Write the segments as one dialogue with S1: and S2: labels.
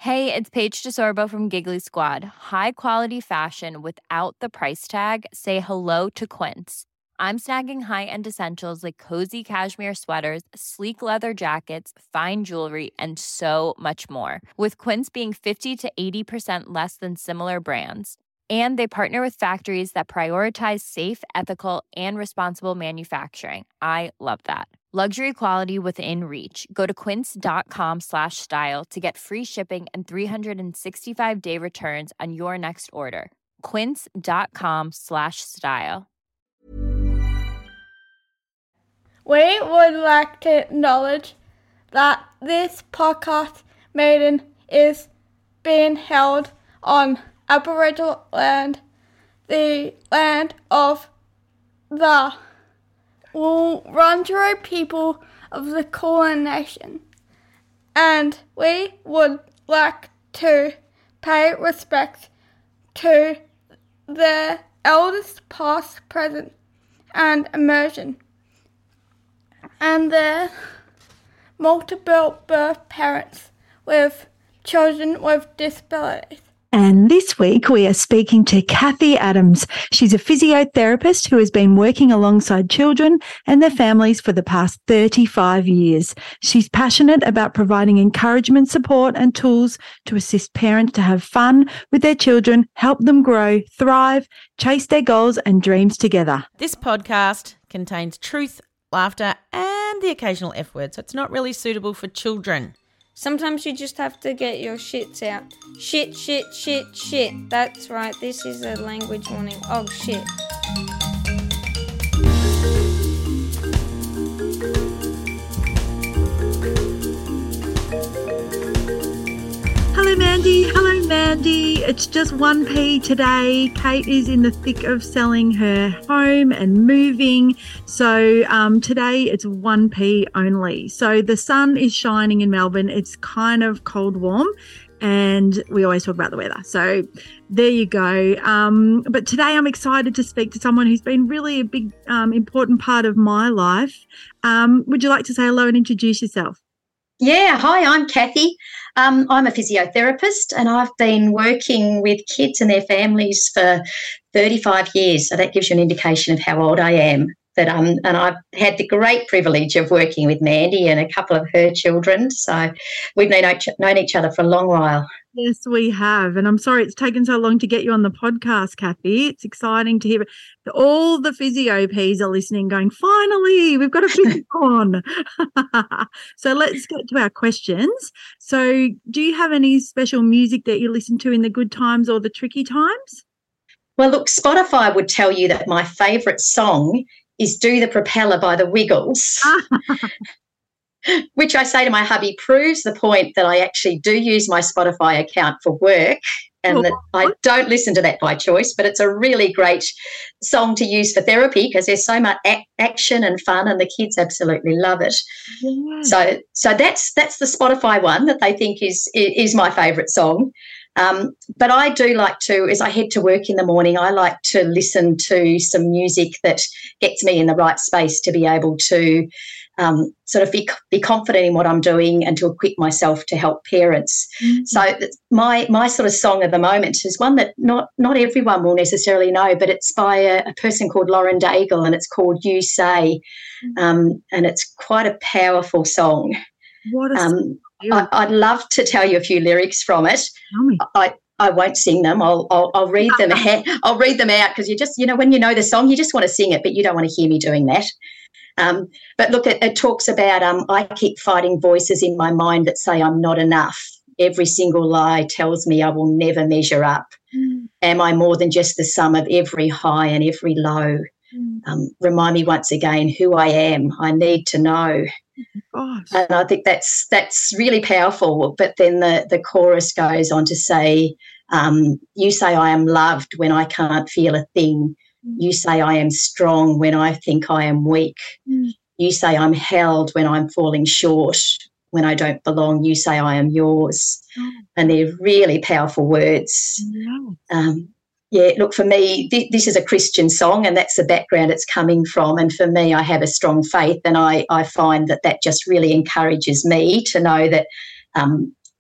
S1: Hey, it's Paige DeSorbo from Giggly Squad. High quality fashion without the price tag. Say hello to Quince. I'm snagging high-end essentials like cozy cashmere sweaters, sleek leather jackets, fine jewelry, and so much more. With Quince being 50 to 80% less than similar brands. And they partner with factories that prioritize safe, ethical, and responsible manufacturing. I love that. Luxury quality within reach. Go to quince.com/style to get free shipping and 365-day returns on your next order. Quince.com/style.
S2: We would like to acknowledge that this podcast meeting is being held on Aboriginal land, the land of the Wurundjeri people of the Kulin Nation, and we would like to pay respect to the elders past, present, and emerging, and their multiple birth parents with children with disabilities.
S3: And this week we are speaking to Kathy Adams. She's a physiotherapist who has been working alongside children and their families for the past 35 years. She's passionate about providing encouragement, support and tools to assist parents to have fun with their children, help them grow, thrive, chase their goals and dreams together.
S4: This podcast contains truth, laughter and the occasional F word, so it's not really suitable for children.
S5: Sometimes you just have to get your shits out. Shit, shit, shit, shit. That's right, this is a language warning. Oh, shit.
S3: Hello, Mandy. Hello, Mandy. It's just 1p today. Kate is in the thick of selling her home and moving. So today it's 1p only. So the sun is shining in Melbourne. It's kind of cold, warm, and we always talk about the weather. So there you go. But today I'm excited to speak to someone who's been really a big, important part of my life. Would you like to say hello and introduce yourself?
S6: Yeah, hi, I'm Kathy. I'm a physiotherapist and I've been working with kids and their families for 35 years. So that gives you an indication of how old I am. But and I've had the great privilege of working with Mandy and a couple of her children. So we've known each other for a long while.
S3: Yes, we have. And I'm sorry it's taken so long to get you on the podcast, Kathy. It's exciting to hear. All the physio Ps are listening going, finally, we've got a physio on. So let's get to our questions. So do you have any special music that you listen to in the good times or the tricky times?
S6: Well, look, Spotify would tell you that my favourite song is Do the Propeller by the Wiggles. Which I say to my hubby proves the point that I actually do use my Spotify account for work and that I don't listen to that by choice, but it's a really great song to use for therapy because there's so much action and fun and the kids absolutely love it. Yeah. So that's the Spotify one that they think is my favourite song. But I do like to, as I head to work in the morning, I like to listen to some music that gets me in the right space to be able to sort of be confident in what I'm doing and to equip myself to help parents. Mm-hmm. So my sort of song of the moment is one that not everyone will necessarily know, but it's by a person called Lauren Daigle and it's called You Say, and it's quite a powerful song.
S3: What a song.
S6: I'd love to tell you a few lyrics from it. I won't sing them. I'll read them out. I'll read them out because when you know the song, you just want to sing it, but you don't want to hear me doing that. But look, it talks about I keep fighting voices in my mind that say I'm not enough. Every single lie tells me I will never measure up. Am I more than just the sum of every high and every low? Remind me once again who I am. I need to know. And I think that's really powerful. But then the chorus goes on to say, you say I am loved when I can't feel a thing. You say I am strong when I think I am weak. You say I'm held when I'm falling short, when I don't belong. You say I am yours. And they're really powerful words. Look, for me, this is a Christian song and that's the background it's coming from. And for me, I have a strong faith and I find that just really encourages me to know that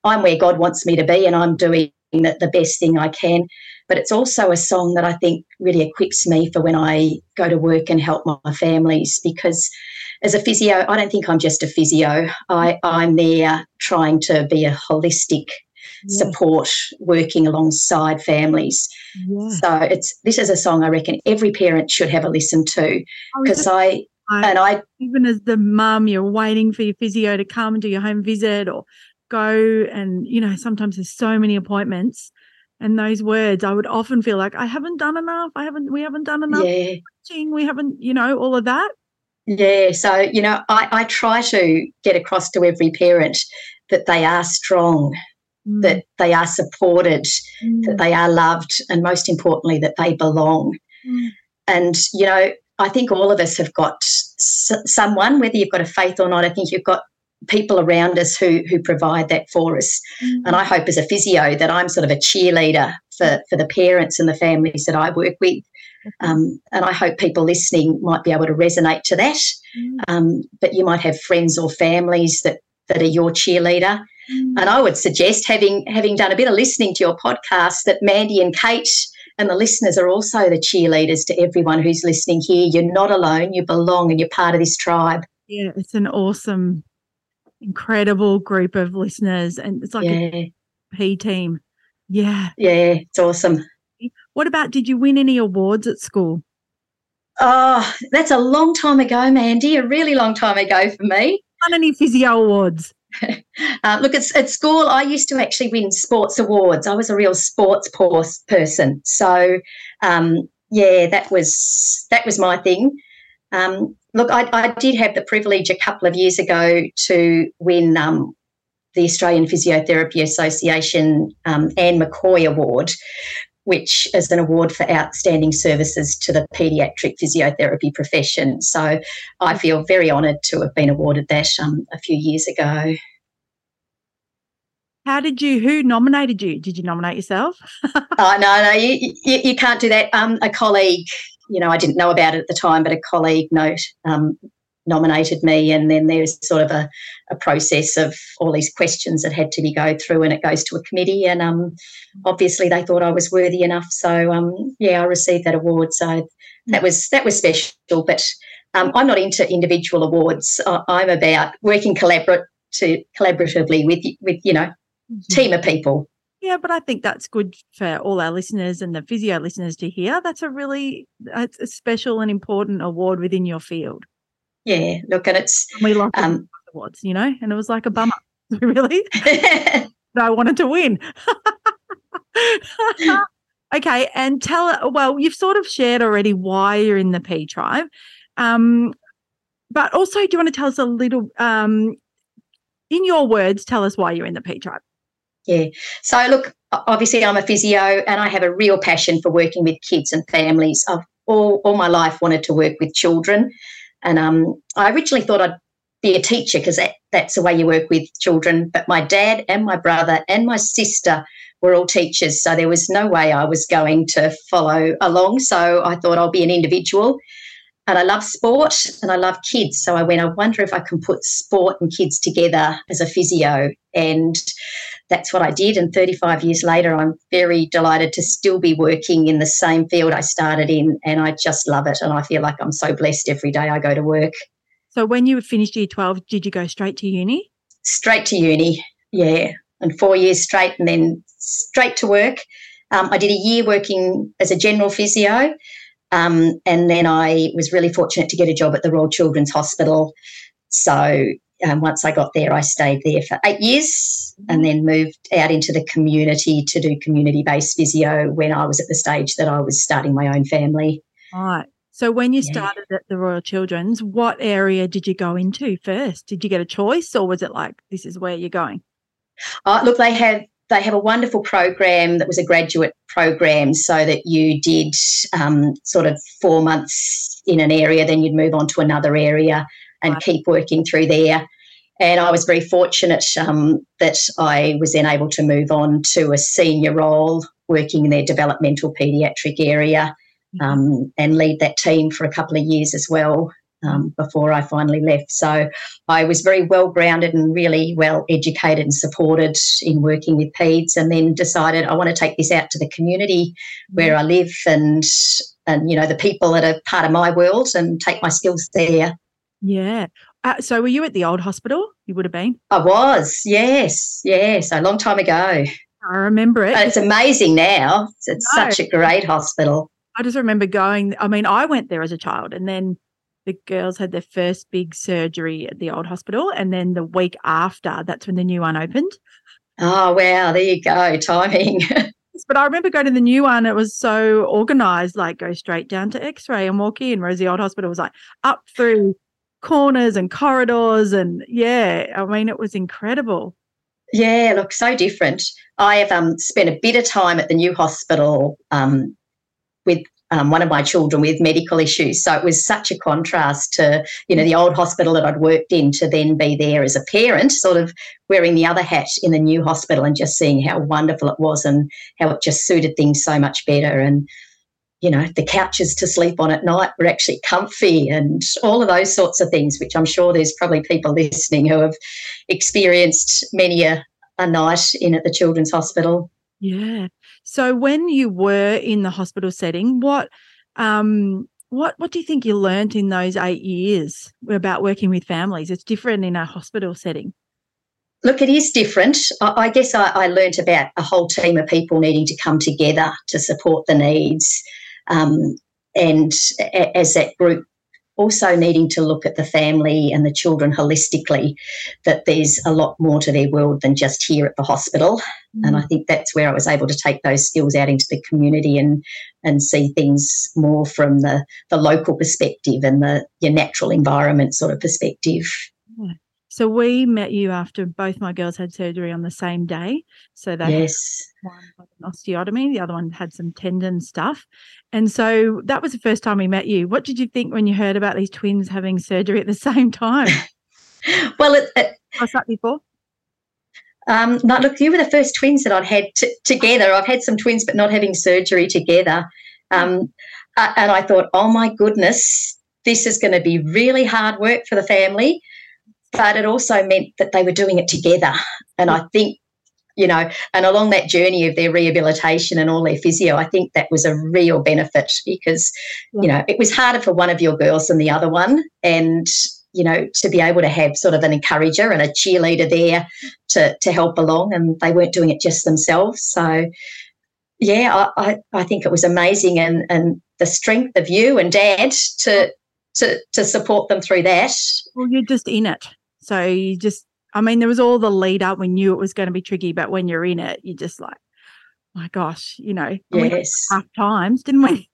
S6: I'm where God wants me to be and I'm doing the best thing I can. But it's also a song that I think really equips me for when I go to work and help my families, because as a physio, I don't think I'm just a physio. I'm there trying to be a holistic support, working alongside families. Yeah. So this is a song I reckon every parent should have a listen to, because I
S3: even as the mum, you're waiting for your physio to come and do your home visit or go, and sometimes there's so many appointments, and those words, I would often feel like I haven't done enough. We haven't done enough.
S6: Yeah.
S3: We haven't, all of that.
S6: Yeah. So, I try to get across to every parent that they are strong, that they are supported, that they are loved, and most importantly, that they belong. And, I think all of us have got someone, whether you've got a faith or not, I think you've got people around us who provide that for us. And I hope as a physio that I'm sort of a cheerleader for the parents and the families that I work with. And I hope people listening might be able to resonate to that. But you might have friends or families that are your cheerleader. And I would suggest, having done a bit of listening to your podcast, that Mandy and Kate and the listeners are also the cheerleaders to everyone who's listening here. You're not alone. You belong and you're part of this tribe.
S3: Yeah, it's an awesome, incredible group of listeners, and it's like a P team. Yeah.
S6: Yeah, it's awesome.
S3: What about, did you win any awards at school?
S6: Oh, that's a long time ago, Mandy, a really long time ago for me.
S3: Won any physio awards?
S6: Look, at school, I used to actually win sports awards. I was a real sports person. So, that was my thing. Look, I did have the privilege a couple of years ago to win the Australian Physiotherapy Association Anne McCoy Award, which is an award for outstanding services to the paediatric physiotherapy profession. So I feel very honoured to have been awarded that a few years ago.
S3: Who nominated you? Did you nominate yourself?
S6: Oh, no, you can't do that. A colleague, I didn't know about it at the time, but a colleague nominated me, and then there's sort of a process of all these questions that had to be go through, and it goes to a committee, and obviously they thought I was worthy enough, so I received that award. So that was special. But I'm not into individual awards. I'm about working collaboratively with team of people.
S3: Yeah, but I think that's good for all our listeners and the physio listeners to hear. That's it's a special and important award within your field.
S6: Yeah, look, and
S3: we like awards, and it was like a bummer, really. I wanted to win. Okay, and you've sort of shared already why you're in the P Tribe, but also, do you want to tell us a little, in your words, tell us why you're in the P Tribe?
S6: Yeah. So, look, obviously I'm a physio and I have a real passion for working with kids and families. I've all my life wanted to work with children, and I originally thought I'd be a teacher because that's the way you work with children. But my dad and my brother and my sister were all teachers, so there was no way I was going to follow along. So I thought I'll be an individual. And I love sport and I love kids. So I wonder if I can put sport and kids together as a physio. And that's what I did. And 35 years later, I'm very delighted to still be working in the same field I started in. And I just love it. And I feel like I'm so blessed every day I go to work.
S3: So when you finished year 12, did you go straight to uni?
S6: Straight to uni, yeah. And 4 years straight, and then straight to work. I did a year working as a general physio. And then I was really fortunate to get a job at the Royal Children's Hospital. So once I got there, I stayed there for 8 years and then moved out into the community to do community-based physio when I was at the stage that I was starting my own family.
S3: Right. So when you started at the Royal Children's, what area did you go into first? Did you get a choice, or was it like, this is where you're going?
S6: Look, they have a wonderful program that was a graduate program, so that you did sort of 4 months in an area, then you'd move on to another area and keep working through there. And I was very fortunate that I was then able to move on to a senior role working in their developmental paediatric area and lead that team for a couple of years as well. before I finally left. So I was very well grounded and really well educated and supported in working with peds, and then decided I want to take this out to the community where I live and the people that are part of my world and take my skills there.
S3: Yeah. So were you at the old hospital? You would have been?
S6: I was, yes, a long time ago.
S3: I remember it.
S6: And it's amazing now. It's such a great hospital.
S3: I just remember going, I went there as a child, and then the girls had their first big surgery at the old hospital, and then the week after, that's when the new one opened.
S6: Oh, wow, there you go, timing.
S3: But I remember going to the new one, it was so organised, like go straight down to X-ray and walk in, whereas the old hospital was like up through corners and corridors, and it was incredible.
S6: Yeah, look, so different. I have spent a bit of time at the new hospital with one of my children with medical issues. So it was such a contrast to, the old hospital that I'd worked in, to then be there as a parent, sort of wearing the other hat in the new hospital and just seeing how wonderful it was and how it just suited things so much better. And, the couches to sleep on at night were actually comfy and all of those sorts of things, which I'm sure there's probably people listening who have experienced many a night in at the Children's Hospital.
S3: Yeah. So when you were in the hospital setting, what do you think you learnt in those 8 years about working with families? It's different in a hospital setting.
S6: Look, it is different. I guess I learnt about a whole team of people needing to come together to support the needs, and as that group also needing to look at the family and the children holistically, that there's a lot more to their world than just here at the hospital. And I think that's where I was able to take those skills out into the community and see things more from the local perspective and your natural environment sort of perspective.
S3: Yeah. So we met you after both my girls had surgery on the same day. So they had one had an osteotomy, the other one had some tendon stuff. And so that was the first time we met you. What did you think when you heard about these twins having surgery at the same time?
S6: Well,
S3: was that before?
S6: No, look, you were the first twins that I'd had together. I've had some twins, but not having surgery together. And I thought, oh, my goodness, this is going to be really hard work for the family. But it also meant that they were doing it together. And I think, and along that journey of their rehabilitation and all their physio, I think that was a real benefit because, it was harder for one of your girls than the other one. And, to be able to have sort of an encourager and a cheerleader there to help along, and they weren't doing it just themselves. So, I think it was amazing, and the strength of you and Dad to support them through that.
S3: Well, you're just in it. So you just, there was all the lead up. We knew it was going to be tricky, but when you're in it, you're just like, my gosh,
S6: Yes.
S3: We had tough times, didn't we?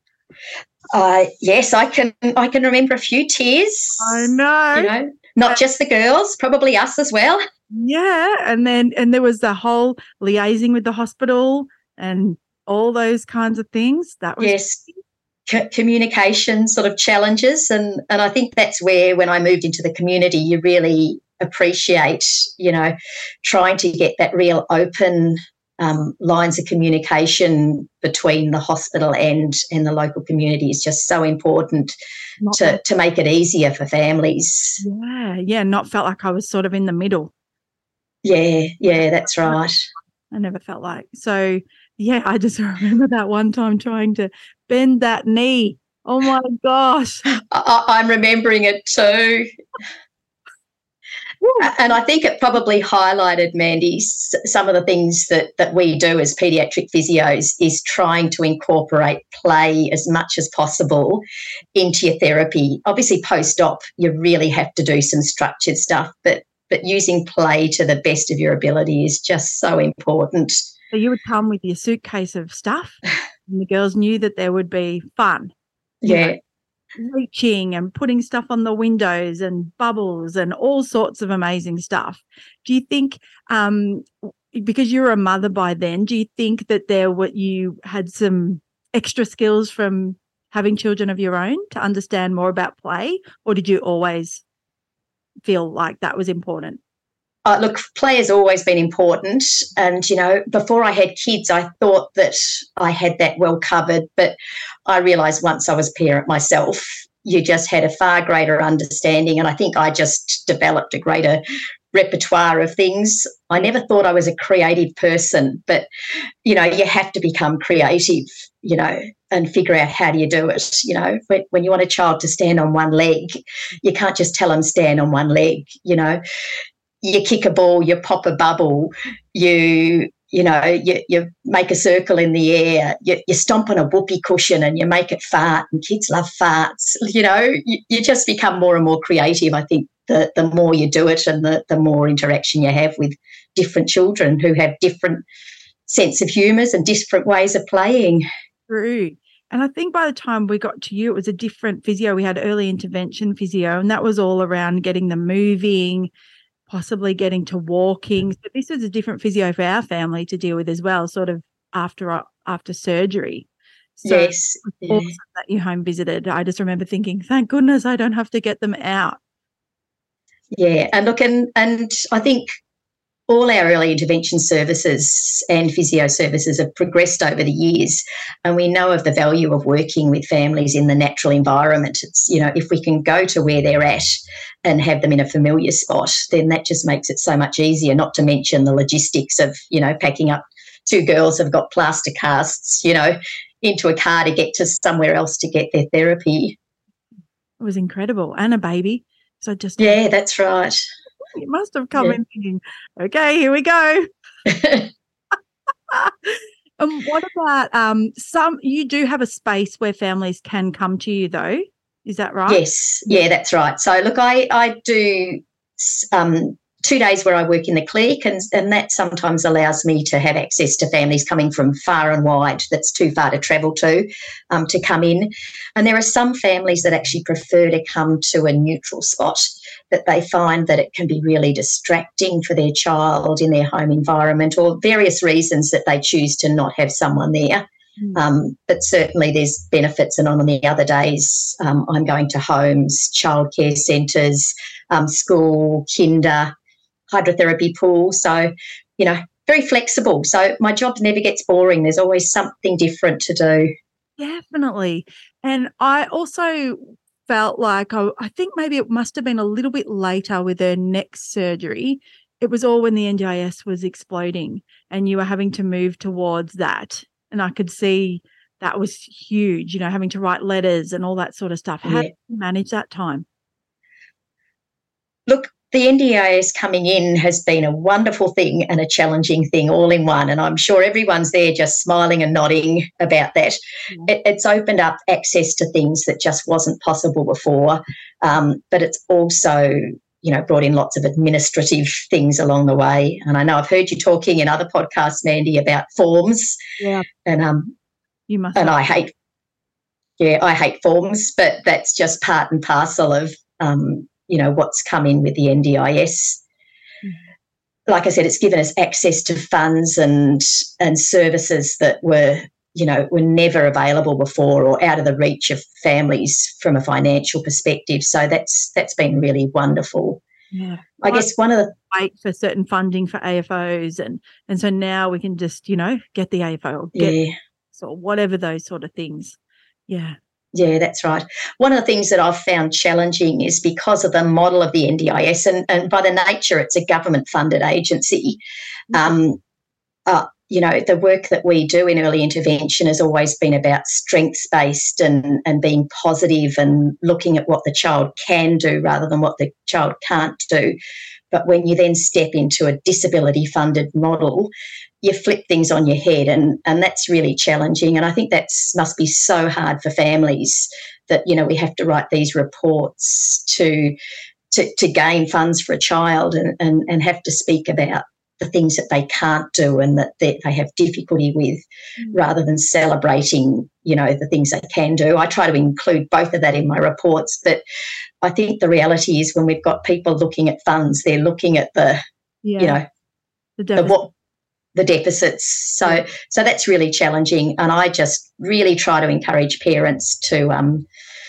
S6: Yes, I can remember a few tears.
S3: I know.
S6: Not just the girls, probably us as well.
S3: Yeah, and there was the whole liaising with the hospital and all those kinds of things. That was
S6: communication sort of challenges, and I think that's where, when I moved into the community, you really appreciate, trying to get that real open lines of communication between the hospital and the local community is just so important to make it easier for families.
S3: Yeah, not felt like I was sort of in the middle.
S6: Yeah, that's right.
S3: I never felt like. So, I just remember that one time trying to bend that knee. Oh, my gosh.
S6: I'm remembering it too. And I think it probably highlighted, Mandy, some of the things that we do as paediatric physios is trying to incorporate play as much as possible into your therapy. Obviously, post-op, you really have to do some structured stuff, but using play to the best of your ability is just so important.
S3: So you would come with your suitcase of stuff and the girls knew that there would be fun.
S6: Yeah.
S3: Reaching and putting stuff on the windows and bubbles and all sorts of amazing stuff. Do you think, because you were a mother by then, do you think that you had some extra skills from having children of your own to understand more about play, or did you always feel like that was important?
S6: Look, play has always been important, and, before I had kids, I thought that I had that well covered, but I realised once I was a parent myself, you just had a far greater understanding. And I think I just developed a greater repertoire of things. I never thought I was a creative person, but, you have to become creative, and figure out how do you do it. When you want a child to stand on one leg, you can't just tell them stand on one leg. You kick a ball, you pop a bubble, you make a circle in the air, you stomp on a whoopee cushion and you make it fart, and kids love farts. You just become more and more creative. I think the more you do it and the more interaction you have with different children who have different sense of humours and different ways of playing.
S3: True. And I think by the time we got to you, it was a different physio. We had early intervention physio, and that was all around getting them moving, possibly getting to walking. So this was a different physio for our family to deal with as well, sort of after surgery. So
S6: yes.
S3: Yeah. Awesome that you home visited. I just remember thinking, thank goodness I don't have to get them out.
S6: Yeah, and look, and I think all our early intervention services and physio services have progressed over the years, and we know of the value of working with families in the natural environment. It's, if we can go to where they're at and have them in a familiar spot, then that just makes it so much easier, not to mention the logistics of, packing up 2 girls who've got plaster casts, into a car to get to somewhere else to get their therapy.
S3: It was incredible. And a baby. So just
S6: that's right.
S3: You must have come in thinking, okay, here we go. What about you do have a space where families can come to you though, is that right?
S6: Yes, yeah, that's right. So look, I do 2 days where I work in the clinic, and that sometimes allows me to have access to families coming from far and wide that's too far to travel to come in. And there are some families that actually prefer to come to a neutral spot, that they find that it can be really distracting for their child in their home environment, or various reasons that they choose to not have someone there. But certainly there's benefits, and on the other days I'm going to homes, childcare centres, school, kinder, hydrotherapy pool. So, very flexible. So my job never gets boring. There's always something different to do.
S3: Definitely. And I also felt like I think maybe it must have been a little bit later with her next surgery. It was all when the NDIS was exploding and you were having to move towards that. And I could see that was huge, having to write letters and all that sort of stuff. How did you manage that time?
S6: Look, the NDIS coming in has been a wonderful thing and a challenging thing all in one, and I'm sure everyone's there just smiling and nodding about that. It's opened up access to things that just wasn't possible before, but it's also, brought in lots of administrative things along the way. And I know I've heard you talking in other podcasts, Mandy, about forms.
S3: Yeah.
S6: And
S3: you must.
S6: And I hate forms, but that's just part and parcel of what's come in with the NDIS. Like I said, it's given us access to funds and services that were never available before, or out of the reach of families from a financial perspective. So that's been really wonderful.
S3: Yeah.
S6: I guess one of the
S3: wait for certain funding for AFOs, and so now we can just get the AFO or get or whatever, those sort of things. Yeah.
S6: Yeah, that's right. One of the things that I've found challenging is because of the model of the NDIS, and by the nature it's a government-funded agency, the work that we do in early intervention has always been about strengths-based and being positive and looking at what the child can do rather than what the child can't do. But when you then step into a disability-funded model, you flip things on your head, and that's really challenging. And I think that must be so hard for families that, we have to write these reports to gain funds for a child and have to speak about the things that they can't do and that they have difficulty with, rather than celebrating, the things they can do. I try to include both of that in my reports, but I think the reality is when we've got people looking at funds, they're looking at the deficits. So that's really challenging, and I just really try to encourage parents to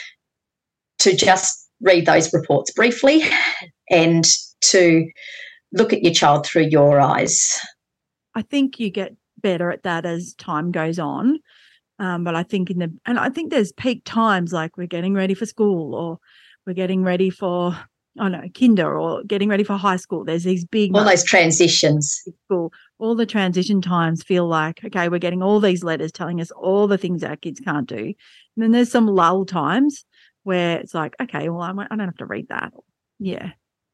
S6: just read those reports briefly and to look at your child through your eyes.
S3: I think you get better at that as time goes on. But I think I think there's peak times, like we're getting ready for school, or we're getting ready for, I don't know, kinder, or getting ready for high school. There's these big,
S6: all those transitions.
S3: School, all the transition times feel like, okay, we're getting all these letters telling us all the things our kids can't do. And then there's some lull times where it's like, okay, well, I don't have to read that. Yeah.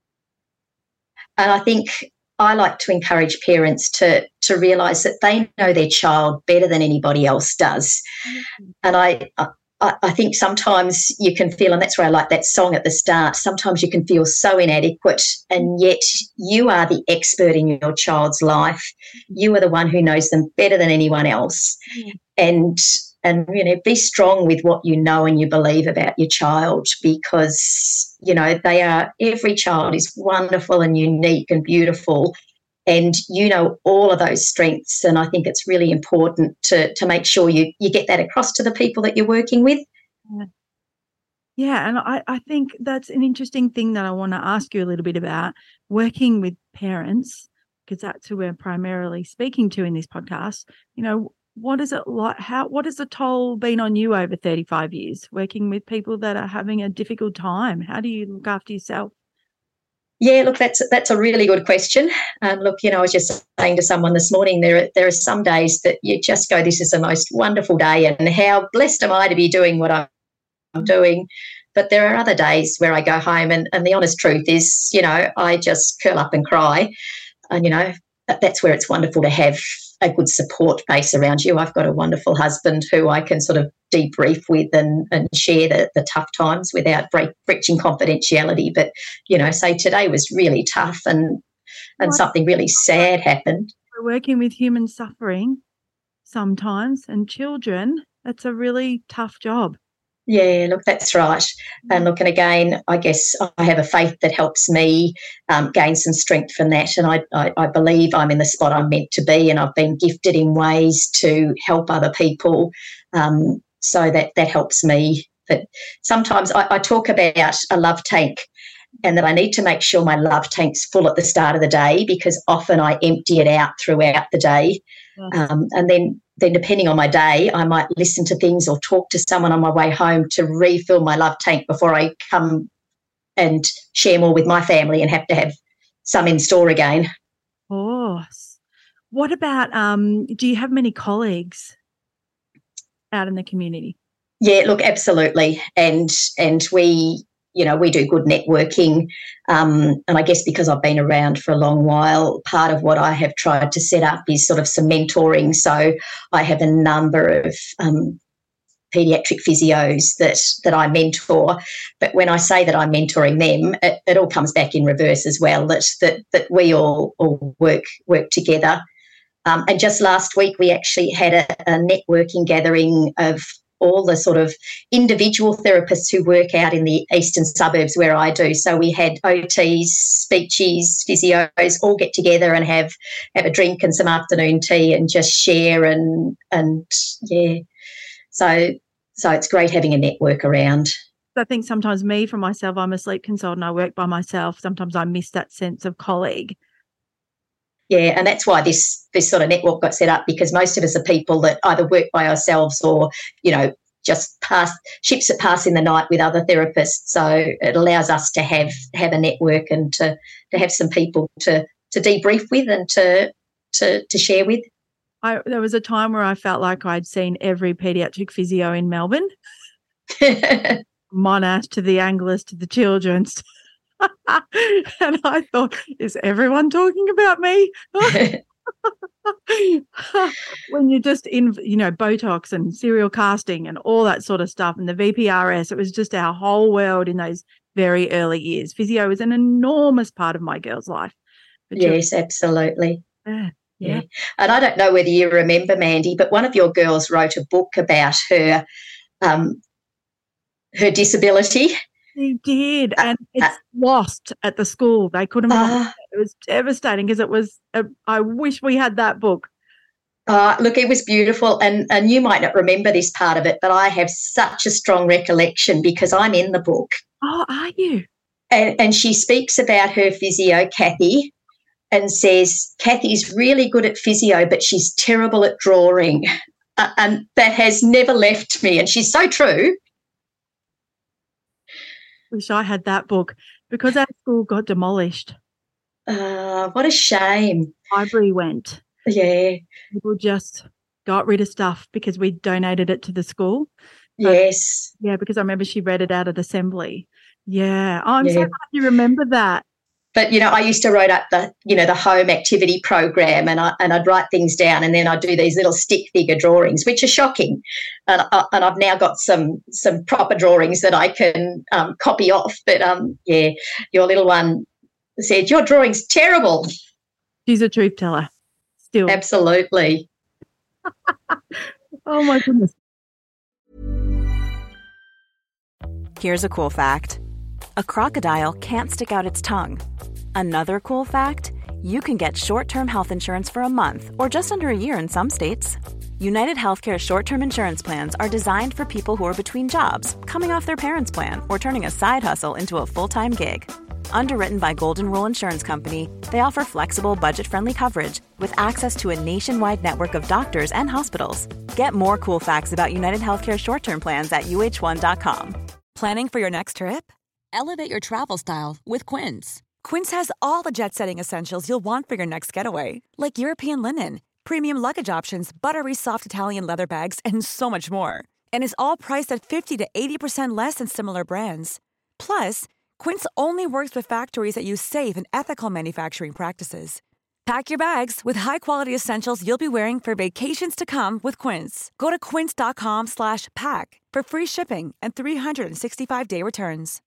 S6: And I think I like to encourage parents to realise that they know their child better than anybody else does. Mm-hmm. And I think sometimes you can feel, and that's where I like that song at the start, sometimes you can feel so inadequate, and yet you are the expert in your child's life. You are the one who knows them better than anyone else. Mm-hmm. And be strong with what you know and you believe about your child, because, every child is wonderful and unique and beautiful, and you know all of those strengths. And I think it's really important to make sure you get that across to the people that you're working with.
S3: Yeah, and I think that's an interesting thing that I want to ask you a little bit about, working with parents, because that's who we're primarily speaking to in this podcast. What is it like? What has the toll been on you over 35 years working with people that are having a difficult time? How do you look after yourself?
S6: Yeah, look, that's a really good question. Look, I was just saying to someone this morning, there are some days that you just go, this is the most wonderful day, and how blessed am I to be doing what I'm doing. But there are other days where I go home and the honest truth is, I just curl up and cry. And, that's where it's wonderful to have a good support base around you. I've got a wonderful husband who I can sort of debrief with and share the tough times without breaching confidentiality. But, say today was really tough and something really sad happened.
S3: We're working with human suffering sometimes, and children, that's a really tough job.
S6: Yeah, look, that's right. And look, and again, I guess I have a faith that helps me gain some strength from that. And I believe I'm in the spot I'm meant to be, and I've been gifted in ways to help other people. So that helps me. But sometimes I talk about a love tank, and that I need to make sure my love tank's full at the start of the day, because often I empty it out throughout the day. Yes. And then depending on my day, I might listen to things or talk to someone on my way home to refill my love tank before I come and share more with my family and have to have some in store again.
S3: Oh, what about, do you have many colleagues out in the community?
S6: Yeah, look, absolutely. And we do good networking. And I guess because I've been around for a long while, part of what I have tried to set up is sort of some mentoring. So I have a number of paediatric physios that I mentor. But when I say that I'm mentoring them, it all comes back in reverse as well, that we all work together. And just last week, we actually had a networking gathering of all the sort of individual therapists who work out in the eastern suburbs where I do. So we had OTs, speechies, physios all get together and have a drink and some afternoon tea and just share and yeah. So it's great having a network around.
S3: I think sometimes for myself, I'm a sleep consultant. I work by myself. Sometimes I miss that sense of colleague.
S6: Yeah, and that's why this sort of network got set up, because most of us are people that either work by ourselves or, just ships that pass in the night with other therapists. So it allows us to have a network and to have some people to debrief with and to share with.
S3: There was a time where I felt like I'd seen every paediatric physio in Melbourne. Monash to the Anglers to the Children's. And I thought, is everyone talking about me? When you're just in, Botox and serial casting and all that sort of stuff, and the VPRS, it was just our whole world in those very early years. Physio was an enormous part of my girl's life.
S6: Yes, absolutely.
S3: Yeah.
S6: And I don't know whether you remember, Mandy, but one of your girls wrote a book about her disability.
S3: He did, and it's lost at the school. They couldn't find it. It was devastating because it was I wish we had that book.
S6: Look, it was beautiful, and you might not remember this part of it, but I have such a strong recollection because I'm in the book.
S3: Oh, are you?
S6: And she speaks about her physio, Kathy, and says, Kathy's really good at physio, but she's terrible at drawing. and that has never left me. And she's so true.
S3: Wish I had that book because our school got demolished.
S6: What a shame.
S3: Library went.
S6: Yeah.
S3: People just got rid of stuff because we donated it to the school.
S6: Yes.
S3: Yeah, because I remember she read it out at assembly. Yeah. Oh, I'm so glad you remember that.
S6: But, I used to write up the home activity program and I'd write things down and then I'd do these little stick figure drawings, which are shocking. And I've now got some proper drawings that I can copy off. But, your little one said, your drawing's terrible.
S3: She's a truth teller still.
S6: Absolutely.
S3: Oh, my goodness.
S7: Here's a cool fact. A crocodile can't stick out its tongue. Another cool fact, you can get short-term health insurance for a month or just under a year in some states. United Healthcare short-term insurance plans are designed for people who are between jobs, coming off their parents' plan, or turning a side hustle into a full-time gig. Underwritten by Golden Rule Insurance Company, they offer flexible, budget-friendly coverage with access to a nationwide network of doctors and hospitals. Get more cool facts about United Healthcare short-term plans at uh1.com.
S8: Planning for your next trip? Elevate your travel style with Quince. Quince has all the jet-setting essentials you'll want for your next getaway, like European linen, premium luggage options, buttery soft Italian leather bags, and so much more. And is all priced at 50 to 80% less than similar brands. Plus, Quince only works with factories that use safe and ethical manufacturing practices. Pack your bags with high-quality essentials you'll be wearing for vacations to come with Quince. Go to quince.com/pack for free shipping and 365-day returns.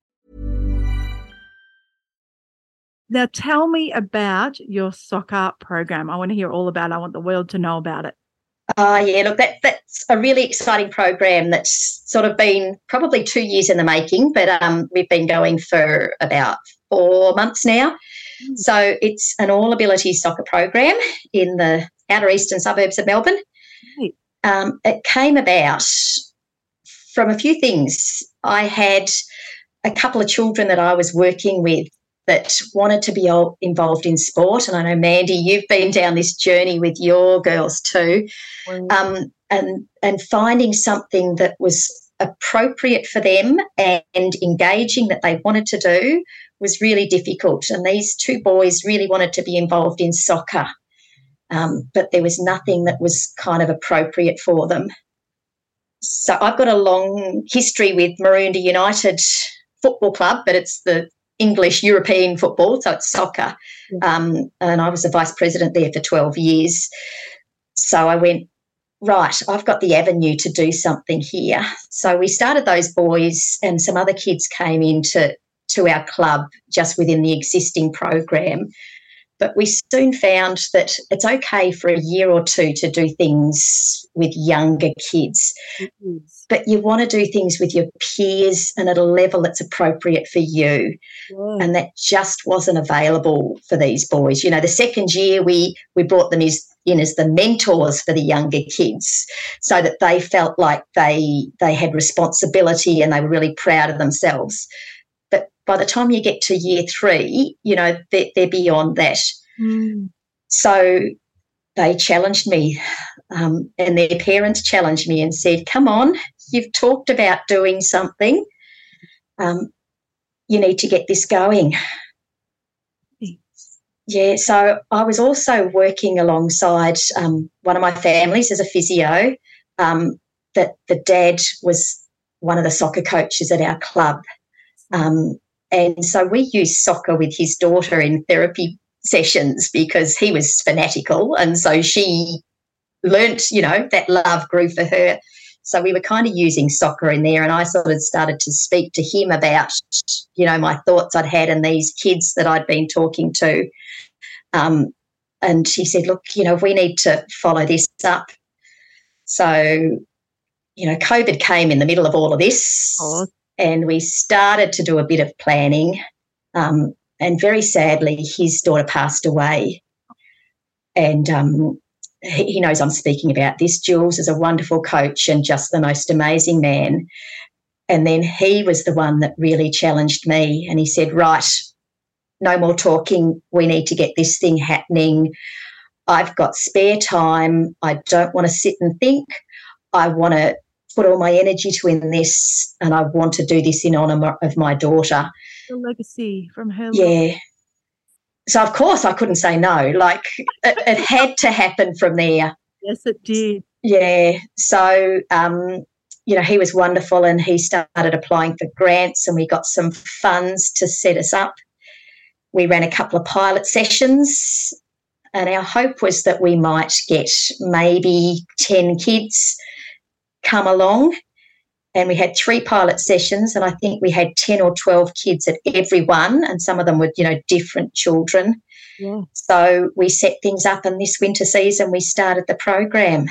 S3: Now, tell me about your soccer program. I want to hear all about it. I want the world to know about it.
S6: Look, that's a really exciting program that's sort of been probably 2 years in the making, but we've been going for about 4 months now. So it's an all-ability soccer program in the outer eastern suburbs of Melbourne. Right. It came about from a few things. I had a couple of children that I was working with that wanted to be involved in sport. And I know, Mandy, you've been down this journey with your girls too. And finding something that was appropriate for them and engaging that they wanted to do was really difficult. And these two boys really wanted to be involved in soccer, but there was nothing that was kind of appropriate for them. So I've got a long history with Maroondah United Football Club, but it's the English European football, so it's soccer. And I was the vice president there for 12 years. So I went, right, I've got the avenue to do something here. So we started those boys and some other kids came into our club just within the existing program. But we soon found that it's okay for a year or two to do things with younger kids, but you want to do things with your peers and at a level that's appropriate for you. Yeah. And that just wasn't available for these boys. The second year we brought them in as the mentors for the younger kids so that they felt like they had responsibility and they were really proud of themselves. But by the time you get to year 3, they're beyond that. So they challenged me and their parents challenged me and said, come on, you've talked about doing something. You need to get this going. Yeah, so I was also working alongside one of my families as a physio, that the dad was one of the soccer coaches at our club. And so we used soccer with his daughter in therapy sessions because he was fanatical. And so she learnt, that love grew for her. So we were kind of using soccer in there and I sort of started to speak to him about, my thoughts I'd had and these kids that I'd been talking to. And he said, look, we need to follow this up. So, COVID came in the middle of all of this. Oh. And we started to do a bit of planning, and very sadly, his daughter passed away. And he knows I'm speaking about this. Jules is a wonderful coach and just the most amazing man. And then he was the one that really challenged me and he said, right, no more talking. We need to get this thing happening. I've got spare time. I don't want to sit and think. I want to put all my energy to in this, and I want to do this in honour of my daughter.
S3: The legacy from her.
S6: Yeah. So, of course, I couldn't say no. Like, it had to happen from there.
S3: Yes, it did.
S6: Yeah. So, he was wonderful, and he started applying for grants, and we got some funds to set us up. We ran a couple of pilot sessions, and our hope was that we might get maybe 10 kids come along. And we had 3 pilot sessions, and I think we had 10 or 12 kids at every one, and some of them were, different children.
S3: Yeah.
S6: So we set things up, and this winter season we started the program.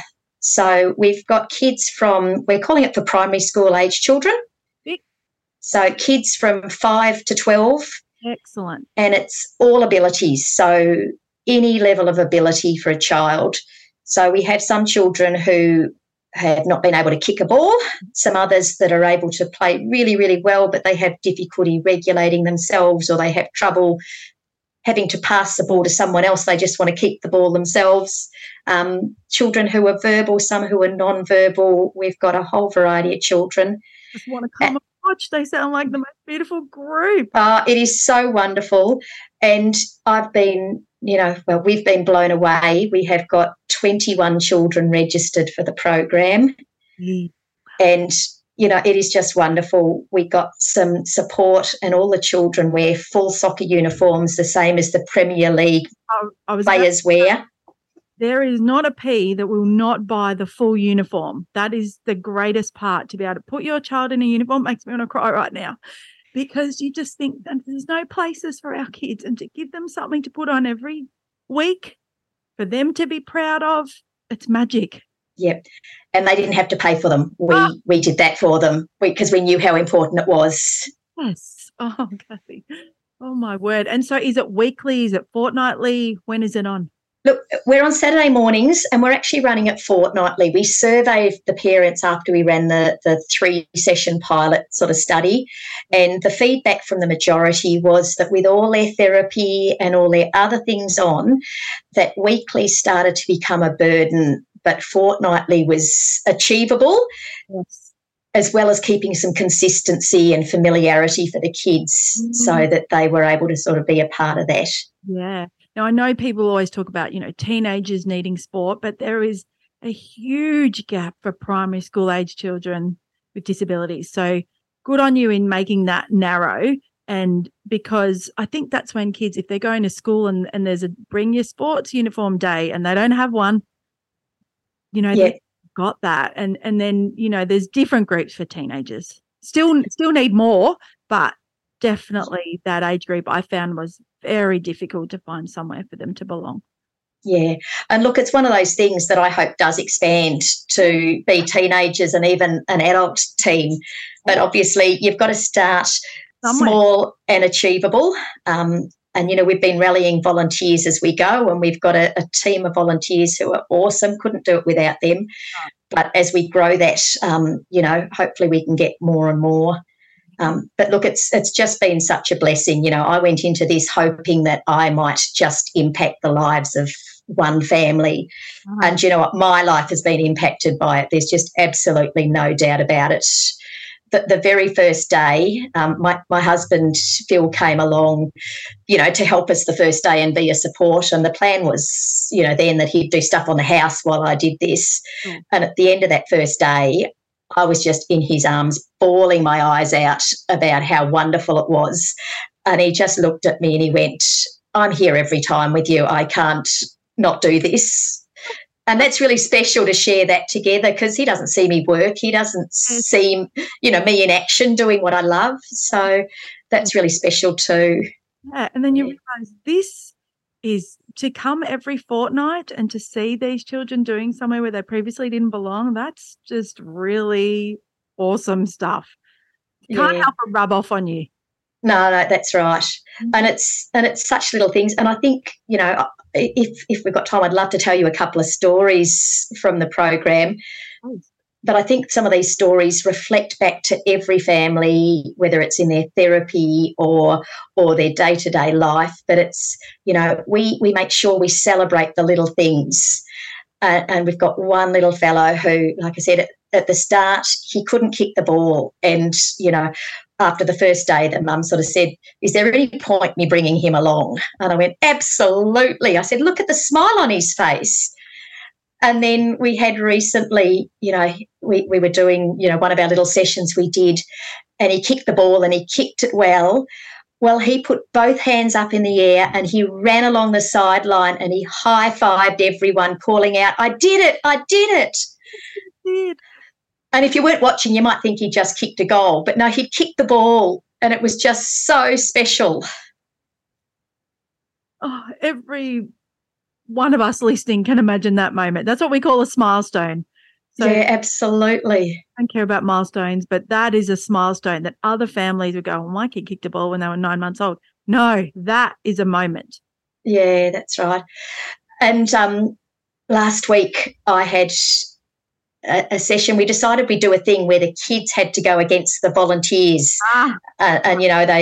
S6: So we've got kids we're calling it for primary school age children.
S3: Big.
S6: So kids from 5 to 12.
S3: Excellent.
S6: And it's all abilities, so any level of ability for a child. So we have some children who have not been able to kick a ball, some others that are able to play really, really well, but they have difficulty regulating themselves, or they have trouble having to pass the ball to someone else. They just want to keep the ball themselves. Children who are verbal, some who are non-verbal. We've got a whole variety of children.
S3: Just want to come and watch. They sound like the most beautiful group.
S6: It is so wonderful. And I've been, we've been blown away. We have got 21 children registered for the program.
S3: Mm.
S6: And, it is just wonderful. We got some support, and all the children wear full soccer uniforms, the same as the Premier League players wear.
S3: There is not a P that will not buy the full uniform. That is the greatest part, to be able to put your child in a uniform. Makes me want to cry right now, because you just think that there's no places for our kids, and to give them something to put on every week for them to be proud of, it's magic.
S6: Yep. And they didn't have to pay for them. We did that for them because we knew how important it was.
S3: Yes. Oh, Kathy. Oh, my word. And so is it weekly? Is it fortnightly? When is it on?
S6: Look, we're on Saturday mornings, and we're actually running it fortnightly. We surveyed the parents after we ran the 3-session pilot sort of study, and the feedback from the majority was that with all their therapy and all their other things on, that weekly started to become a burden, but fortnightly was achievable.
S3: Yes.
S6: As well as keeping some consistency and familiarity for the kids, so that they were able to sort of be a part of that.
S3: Yeah. Now, I know people always talk about, teenagers needing sport, but there is a huge gap for primary school age children with disabilities. So good on you in making that narrow. And because I think that's when kids, if they're going to school and there's a bring your sports uniform day and they don't have one, they've got that. And then, there's different groups for teenagers. Still need more, but definitely that age group I found was very difficult to find somewhere for them to belong.
S6: Yeah. And look, it's one of those things that I hope does expand to be teenagers and even an adult team. But obviously you've got to start small and achievable. And, we've been rallying volunteers as we go, and we've got a team of volunteers who are awesome. Couldn't do it without them. But as we grow that, hopefully we can get more and more. But look, it's just been such a blessing. I went into this hoping that I might just impact the lives of one family. Oh. And you know what? My life has been impacted by it. There's just absolutely no doubt about it. The very first day, my husband, Phil, came along, to help us the first day and be a support. And the plan was, then that he'd do stuff on the house while I did this. Mm. And at the end of that first day, I was just in his arms, bawling my eyes out about how wonderful it was. And he just looked at me and he went, I'm here every time with you. I can't not do this. And that's really special to share that together, because he doesn't see me work. He doesn't see, me in action doing what I love. So that's really special too.
S3: Yeah, and then you realise this is to come every fortnight and to see these children doing somewhere where they previously didn't belong. That's just really awesome stuff. Can't help but rub off on you.
S6: No, that's right. And it's such little things. And I think, if we've got time, I'd love to tell you a couple of stories from the program. but I think some of these stories reflect back to every family, whether it's in their therapy or their day-to-day life. But it's, we make sure we celebrate the little things. And we've got one little fellow who, like I said, at the start, he couldn't kick the ball. And, after the first day, the mum sort of said, is there any point me bringing him along? And I went, absolutely. I said, look at the smile on his face. And then we had recently, we were doing, one of our little sessions we did, and he kicked the ball and he kicked it well. Well, he put both hands up in the air and he ran along the sideline and he high-fived everyone, calling out, I did it, I did it. And if you weren't watching, you might think he just kicked a goal. But no, he kicked the ball, and it was just so special.
S3: Oh, every one of us listening can imagine that moment. That's what we call a milestone. So
S6: yeah, absolutely.
S3: I don't care about milestones, but that is a milestone that other families would go, well, my kid kicked a ball when they were 9 months old. No, that is a moment.
S6: Yeah, that's right. And last week I had a session. We decided we'd do a thing where the kids had to go against the volunteers. And,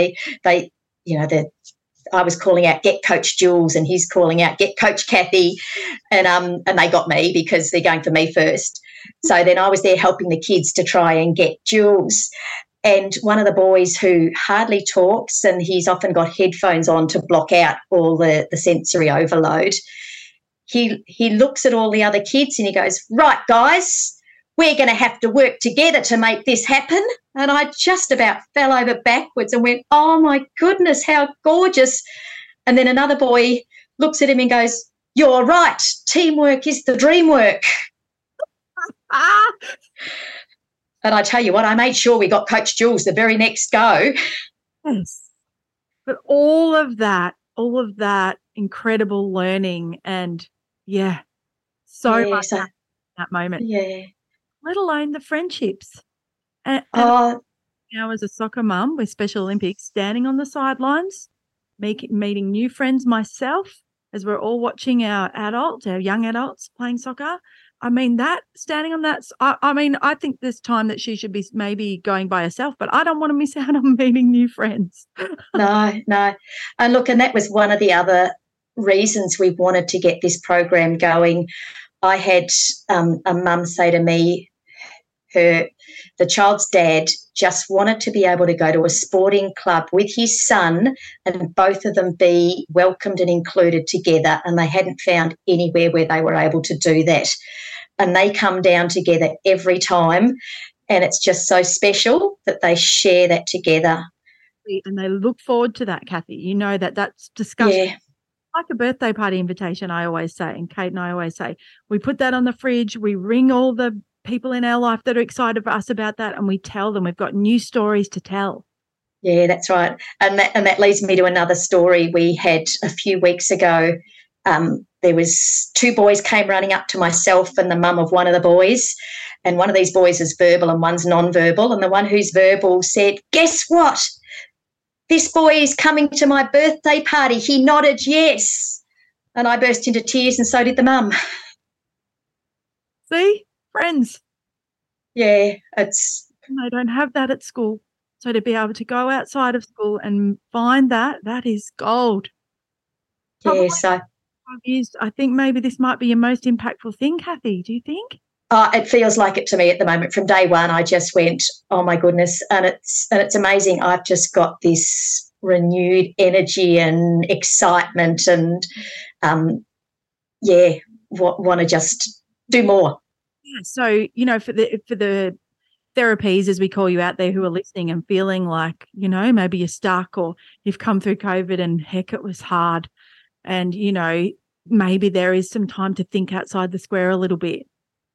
S6: I was calling out, get Coach Jules, and he's calling out, get Coach Kathy. And they got me because they're going for me first. So then I was there helping the kids to try and get Jules. And one of the boys who hardly talks, and he's often got headphones on to block out all the sensory overload, he looks at all the other kids and he goes, right, guys, we're going to have to work together to make this happen. And I just about fell over backwards and went, oh, my goodness, how gorgeous. And then another boy looks at him and goes, you're right, teamwork is the dream work. And I tell you what, I made sure we got Coach Jules the very next go.
S3: Yes. But all of that incredible learning and, so much in that moment.
S6: Yeah.
S3: Let alone the friendships. And now as a soccer mum with Special Olympics, standing on the sidelines, meeting new friends myself as we're all watching our young adults playing soccer. I mean, that standing on that, I think there's time that she should be maybe going by herself, but I don't want to miss out on meeting new friends.
S6: No. And look, and that was one of the other reasons we wanted to get this program going. I had a mum say to me, the child's dad just wanted to be able to go to a sporting club with his son and both of them be welcomed and included together, and they hadn't found anywhere where they were able to do that. And they come down together every time, and it's just so special that they share that together.
S3: And they look forward to that, Kathy. That's discussed.
S6: Yeah.
S3: Like a birthday party invitation, I always say, and Kate and I always say, we put that on the fridge, we ring all the people in our life that are excited for us about that, and we tell them we've got new stories to tell.
S6: Yeah, that's right. And that leads me to another story we had a few weeks ago. There was 2 boys came running up to myself and the mum of one of the boys, and one of these boys is verbal and one's non-verbal, and the one who's verbal said, guess what? This boy is coming to my birthday party. He nodded yes. And I burst into tears, and so did the mum.
S3: See? Friends.
S6: Yeah,
S3: they don't have that at school. So to be able to go outside of school and find that is gold.
S6: Yeah, so
S3: I think maybe this might be your most impactful thing, Kathy. Do you think?
S6: It feels like it to me at the moment. From day one, I just went, oh my goodness, and it's amazing. I've just got this renewed energy and excitement, and want to just do more.
S3: Yeah. So for the therapies, as we call you out there, who are listening and feeling like maybe you're stuck or you've come through COVID and heck, it was hard, and maybe there is some time to think outside the square a little bit.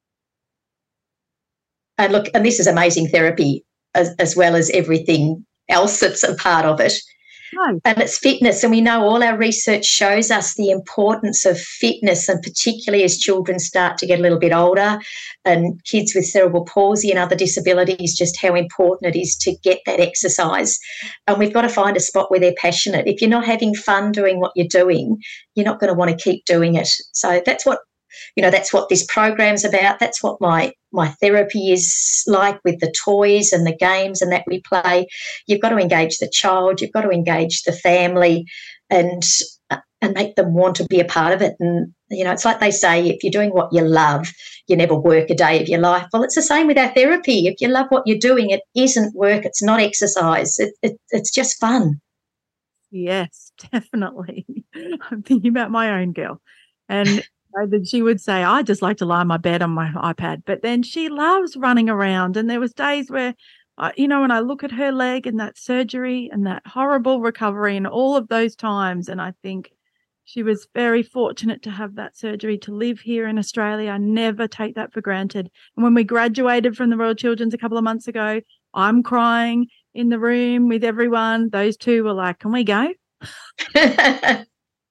S6: And look, and this is amazing therapy as well as everything else that's a part of it.
S3: No.
S6: And it's fitness. And we know all our research shows us the importance of fitness, and particularly as children start to get a little bit older and kids with cerebral palsy and other disabilities, just how important it is to get that exercise. And we've got to find a spot where they're passionate. If you're not having fun doing what you're doing, you're not going to want to keep doing it. So that's what that's what this program's about. That's what my therapy is like, with the toys and the games and that we play. You've got to engage the child. You've got to engage the family and make them want to be a part of it. And, it's like they say, if you're doing what you love, you never work a day of your life. Well, it's the same with our therapy. If you love what you're doing, it isn't work. It's not exercise. It's just fun.
S3: Yes, definitely. I'm thinking about my own girl. And she would say, I just like to lie in my bed on my iPad. But then she loves running around. And there was days where, when I look at her leg and that surgery and that horrible recovery and all of those times, and I think she was very fortunate to have that surgery, to live here in Australia. I never take that for granted. And when we graduated from the Royal Children's a couple of months ago, I'm crying in the room with everyone. Those two were like, can we go? What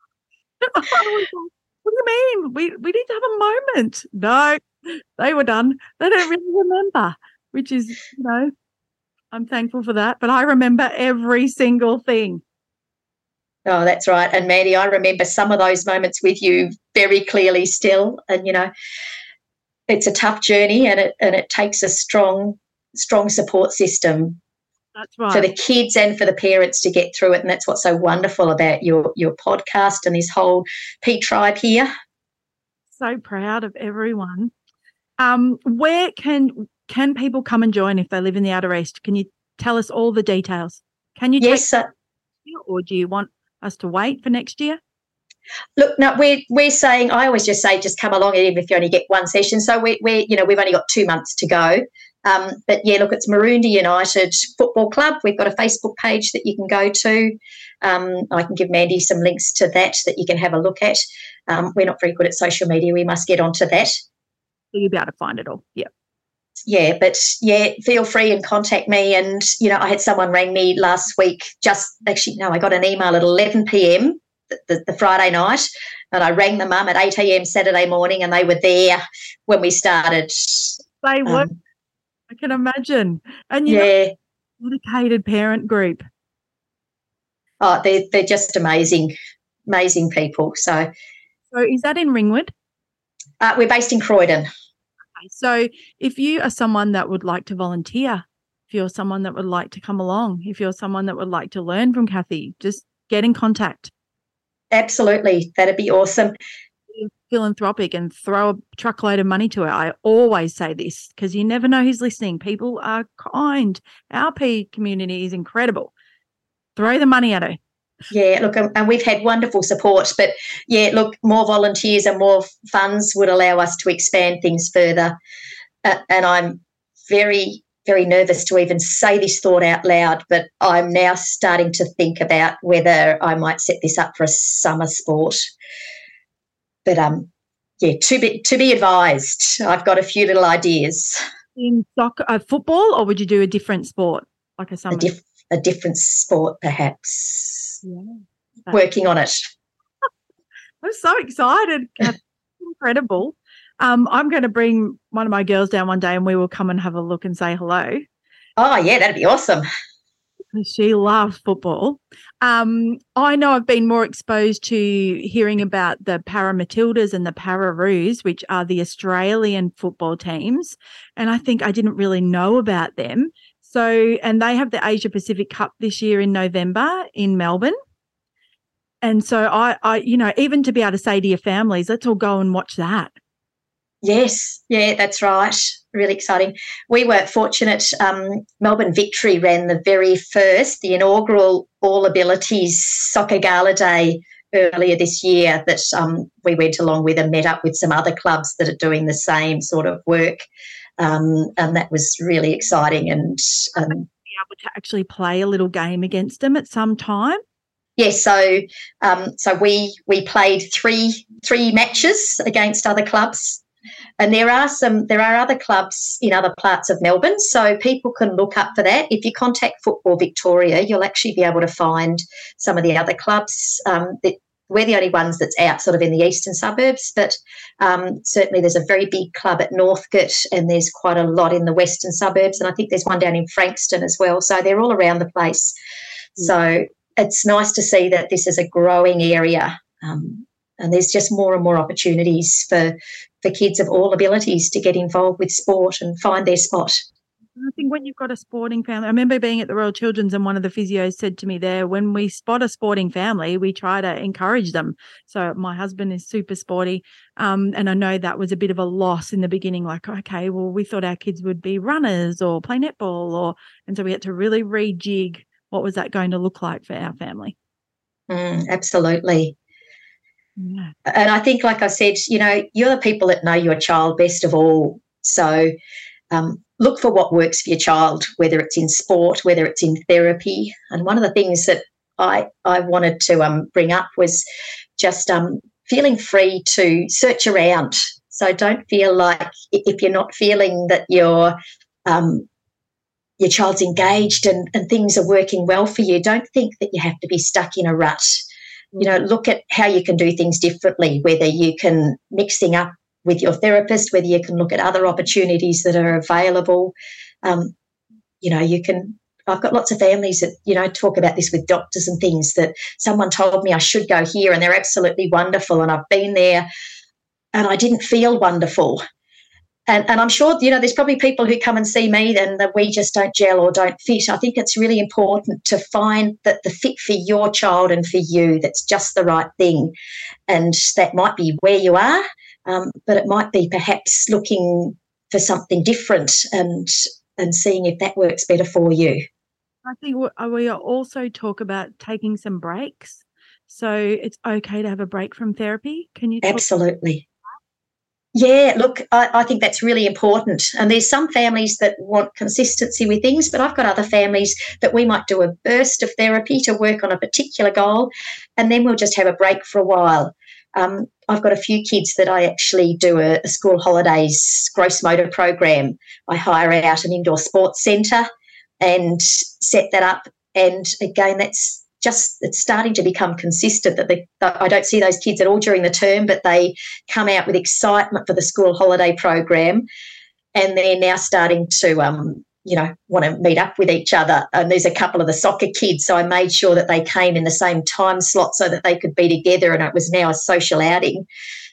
S3: do you mean? We need to have a moment. No, they were done. They don't really remember, which is, I'm thankful for that. But I remember every single thing.
S6: Oh, that's right. And Mandy, I remember some of those moments with you very clearly still. And, it's a tough journey and it takes a strong support system.
S3: That's right.
S6: For the kids and for the parents to get through it. And that's what's so wonderful about your podcast and this whole P Tribe here.
S3: So proud of everyone. Where can people come and join if they live in the Outer East? Can you tell us all the details? Can you
S6: Yes,
S3: or do you want us to wait for next year?
S6: Look, no, we're saying, I always just say, just come along, even if you only get one session. So we've only got 2 months to go. But yeah, look, it's Maroondah United Football Club. We've got a Facebook page that you can go to. I can give Mandy some links to that you can have a look at. We're not very good at social media. We must get onto that.
S3: You'll be able to find it all. Yep.
S6: Yeah, but feel free and contact me. And, I had someone ring me last week, I got an email at 11 p.m. the Friday night, and I rang the mum at 8 a.m. Saturday morning, and they were there when we started.
S3: They were. I can imagine. And dedicated parent group.
S6: Oh, they're just amazing people. So
S3: is that in Ringwood?
S6: We're based in Croydon.
S3: So if you are someone that would like to volunteer, if you're someone that would like to come along, if you're someone that would like to learn from Kathy, just get in contact.
S6: Absolutely. That'd be awesome.
S3: Philanthropic and throw a truckload of money to her. I always say this because you never know who's listening. People are kind. Our P community is incredible. Throw the money at her.
S6: Yeah, look, and we've had wonderful support. But, more volunteers and more funds would allow us to expand things further. And I'm very, very nervous to even say this thought out loud, but I'm now starting to think about whether I might set this up for a summer sport. But, to be advised. I've got a few little ideas.
S3: In soccer, football, or would you do a different sport, like a summer?
S6: A different sport, perhaps.
S3: Yeah.
S6: Working on it.
S3: I'm so excited. Incredible. I'm going to bring one of my girls down one day and we will come and have a look and say hello.
S6: Oh, yeah, that'd be awesome.
S3: She loves football. I know I've been more exposed to hearing about the Para Matildas and the Pararoos, which are the Australian football teams, and I think I didn't really know about them. So, and they have the Asia Pacific Cup this year in November in Melbourne. And so I even to be able to say to your families, let's all go and watch that.
S6: Yes, yeah, that's right. Really exciting. We were fortunate. Melbourne Victory ran the inaugural All Abilities Soccer Gala Day earlier this year that we went along with and met up with some other clubs that are doing the same sort of work. And that was really exciting. And
S3: be able to actually play a little game against them at some time.
S6: Yes, so we played three matches against other clubs, and there are other clubs in other parts of Melbourne, so people can look up for that. If you contact Football Victoria, you'll actually be able to find some of the other clubs. We're the only ones that's out sort of in the eastern suburbs, but certainly there's a very big club at Northcote and there's quite a lot in the western suburbs, and I think there's one down in Frankston as well, so they're all around the place. So it's nice to see that this is a growing area, and And there's just more and more opportunities for kids of all abilities to get involved with sport and find their spot.
S3: I think when you've got a sporting family, I remember being at the Royal Children's and one of the physios said to me there, when we spot a sporting family, we try to encourage them. So my husband is super sporty, and I know that was a bit of a loss in the beginning, like, okay, well, we thought our kids would be runners or play netball, and so we had to really rejig what was that going to look like for our family.
S6: Absolutely.
S3: Yeah.
S6: And I think, like I said, you're the people that know your child best of all. So look for what works for your child, whether it's in sport, whether it's in therapy. And one of the things that I wanted to bring up was just feeling free to search around. So don't feel like if you're not feeling that your child's engaged and things are working well for you, don't think that you have to be stuck in a rut. Look at how you can do things differently, whether you can mix things up with your therapist, whether you can look at other opportunities that are available. You can, I've got lots of families that, talk about this with doctors and things, that someone told me I should go here and they're absolutely wonderful and I've been there and I didn't feel wonderful. And I'm sure, there's probably people who come and see me and that we just don't gel or don't fit. I think it's really important to find that the fit for your child and for you, that's just the right thing. And that might be where you are, but it might be perhaps looking for something different and seeing if that works better for you.
S3: I think we also talk about taking some breaks. So it's okay to have a break from therapy. Can you talk?
S6: Absolutely. Yeah, look, I think that's really important. And there's some families that want consistency with things, but I've got other families that we might do a burst of therapy to work on a particular goal, and then we'll just have a break for a while. I've got a few kids that I actually do a school holidays gross motor program. I hire out an indoor sports centre and set that up. And again, it's starting to become consistent that I don't see those kids at all during the term, but they come out with excitement for the school holiday program, and they're now starting to, want to meet up with each other. And there's a couple of the soccer kids, so I made sure that they came in the same time slot so that they could be together, and it was now a social outing.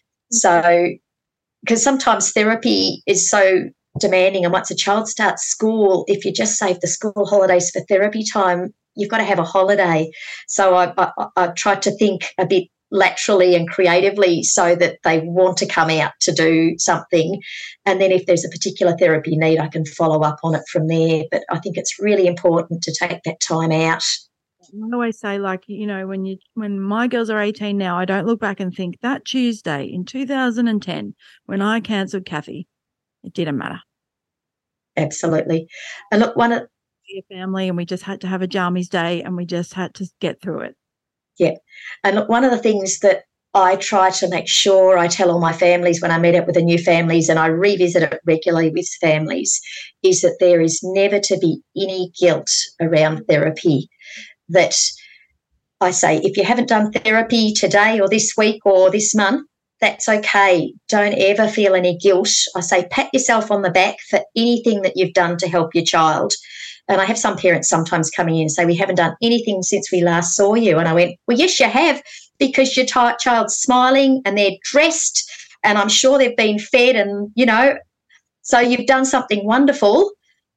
S6: So, because sometimes therapy is so demanding, and once a child starts school, if you just save the school holidays for therapy time, you've got to have a holiday. So I tried to think a bit laterally and creatively so that they want to come out to do something. And then if there's a particular therapy need, I can follow up on it from there. But I think it's really important to take that time out.
S3: I always say, when my girls are 18 now, I don't look back and think that Tuesday in 2010 when I cancelled Kathy, it didn't matter.
S6: Absolutely. And look,
S3: a family, and we just had to have a Jarmies day and we just had to get through it.
S6: Yeah. And look, one of the things that I try to make sure I tell all my families when I meet up with the new families, and I revisit it regularly with families, is that there is never to be any guilt around therapy. That I say, if you haven't done therapy today or this week or this month, that's okay. Don't ever feel any guilt. I say, pat yourself on the back for anything that you've done to help your child. And I have some parents sometimes coming in and say, we haven't done anything since we last saw you. And I went, well, yes, you have, because your child's smiling and they're dressed and I'm sure they've been fed and, so you've done something wonderful.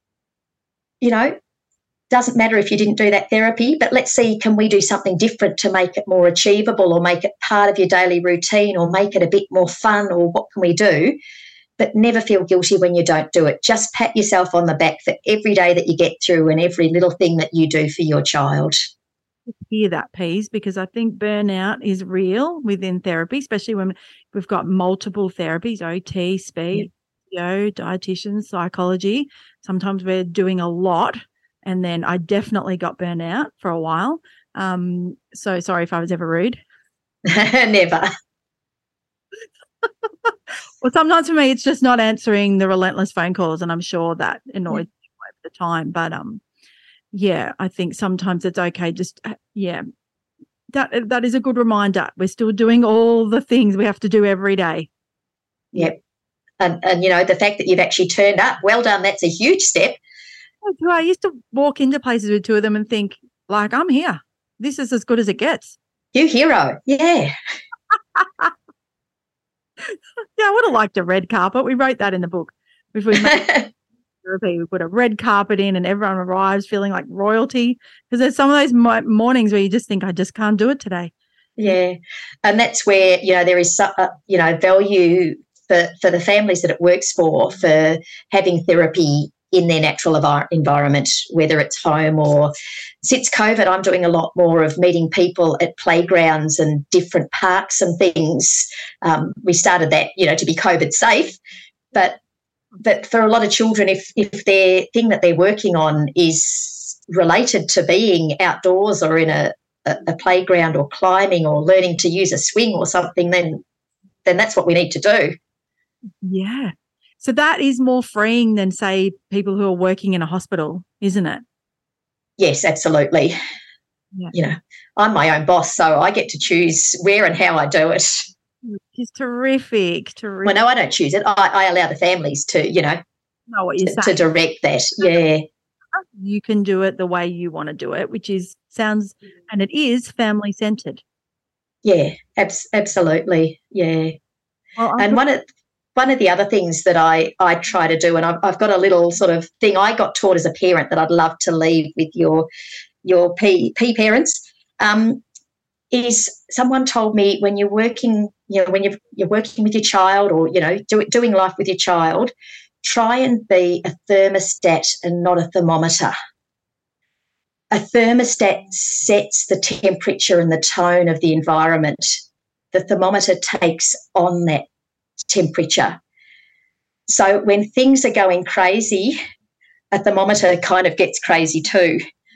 S6: Doesn't matter if you didn't do that therapy, but let's see, can we do something different to make it more achievable or make it part of your daily routine or make it a bit more fun, or what can we do? But never feel guilty when you don't do it. Just pat yourself on the back for every day that you get through and every little thing that you do for your child.
S3: Hear that, Pease, because I think burnout is real within therapy, especially when we've got multiple therapies, OT, speech, dietitians, psychology. Sometimes we're doing a lot, and then I definitely got burnout for a while. So sorry if I was ever rude.
S6: Never.
S3: Well, sometimes for me, it's just not answering the relentless phone calls, and I'm sure that annoys me over the time. But I think sometimes it's okay. Just that is a good reminder. We're still doing all the things we have to do every day.
S6: Yep, and the fact that you've actually turned up, well done. That's a huge step.
S3: I used to walk into places with two of them and think, I'm here. This is as good as it gets.
S6: You hero, yeah.
S3: Yeah, I would have liked a red carpet. We wrote that in the book. If we made therapy, we put a red carpet in and everyone arrives feeling like royalty, because there's some of those mornings where you just think, I just can't do it today.
S6: Yeah, and that's where, there is, value for the families that it works for having therapy in their natural environment, whether it's home or since COVID, I'm doing a lot more of meeting people at playgrounds and different parks and things. We started that, to be COVID safe, but for a lot of children, if their thing that they're working on is related to being outdoors or in a playground or climbing or learning to use a swing or something, then that's what we need to do.
S3: Yeah. So that is more freeing than, say, people who are working in a hospital, isn't it?
S6: Yes, absolutely. Yeah. I'm my own boss, so I get to choose where and how I do it.
S3: It's terrific.
S6: Well, no, I don't choose it. I allow the families to,
S3: know what you're
S6: saying, to direct that. Yeah.
S3: You can do it the way you want to do it, which sounds, and it is family-centred.
S6: Yeah, absolutely. Yeah.
S3: Well,
S6: and one of the other things that I try to do, and I've got a little sort of thing I got taught as a parent that I'd love to leave with your P parents, is someone told me when you're working, when you're working with your child or, doing life with your child, try and be a thermostat and not a thermometer. A thermostat sets the temperature and the tone of the environment. The thermometer takes on that temperature. So when things are going crazy, a thermometer kind of gets crazy too.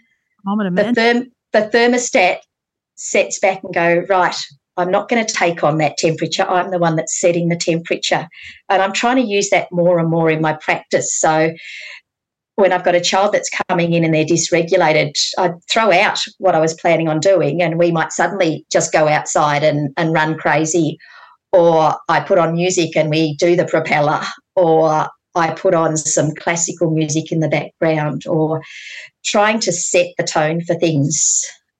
S6: The thermostat sets back and go, right, I'm not going to take on that temperature. I'm the one that's setting the temperature. And I'm trying to use that more and more in my practice. So when I've got a child that's coming in and they're dysregulated, I throw out what I was planning on doing, and we might suddenly just go outside and run crazy. Or I put on music and we do the propeller, or I put on some classical music in the background, or trying to set the tone for things.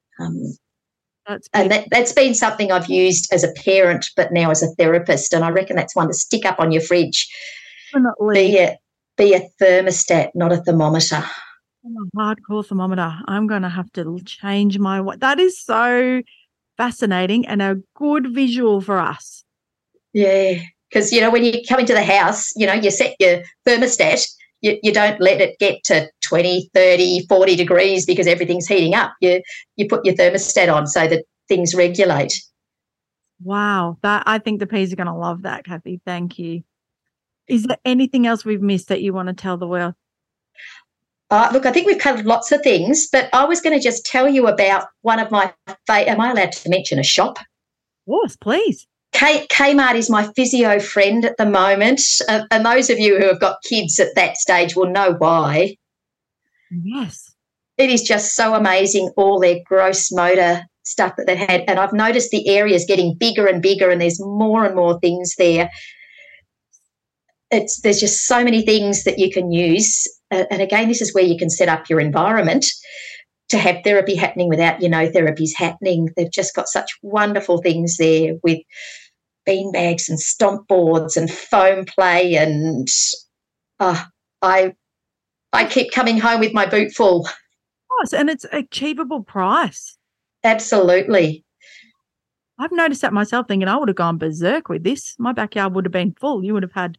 S6: That's been something I've used as a parent, but now as a therapist, and I reckon that's one to stick up on your fridge.
S3: Definitely.
S6: Be a thermostat, not a thermometer.
S3: A hardcore thermometer. I'm going to have to change my way. That is so fascinating and a good visual for us.
S6: Yeah, because, when you come into the house, you set your thermostat. You don't let it get to 20, 30, 40 degrees because everything's heating up. You put your thermostat on so that things regulate.
S3: Wow. I think the P's are going to love that, Kathy. Thank you. Is there anything else we've missed that you want to tell the world?
S6: Look, I think we've covered lots of things, but I was going to just tell you about one of my am I allowed to mention a shop?
S3: Of course, please.
S6: Kmart is my physio friend at the moment, and those of you who have got kids at that stage will know why.
S3: Yes.
S6: It is just so amazing, all their gross motor stuff that they've had, and I've noticed the area's getting bigger and bigger, and there's more and more things there. There's just so many things that you can use, and again, this is where you can set up your environment to have therapy happening without therapy's happening. They've just got such wonderful things there with beanbags and stomp boards and foam play, and I keep coming home with my boot full.
S3: Yes, and it's an achievable price.
S6: Absolutely.
S3: I've noticed that myself, thinking I would have gone berserk with this. My backyard would have been full. You would have had.